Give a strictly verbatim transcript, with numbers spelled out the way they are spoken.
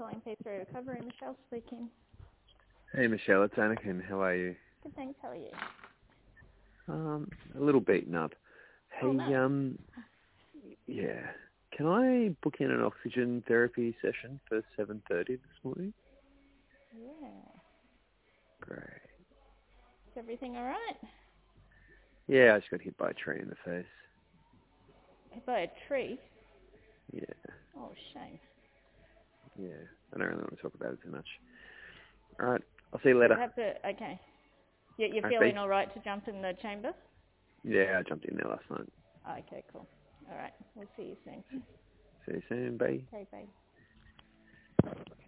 calling P three Recovery. Michelle speaking. Hey Michelle, it's Anakin. How are you? Good, thanks. How are you? Um, a little beaten up. Hey, Oh, no. um, yeah. Can I book in an oxygen therapy session for seven thirty this morning? Yeah. Great. Is everything all right? Yeah, I just got hit by a tree in the face. Hit by a tree? Yeah, Oh, shame. yeah. I don't really want to talk about it too much. All right, I'll see you You later. have to, okay. Yeah, you're All right, feeling bye. all right to jump in the chamber? Yeah, I jumped in there last night. Okay, cool. All right. We'll see you soon. See you soon, bye. Okay, bye.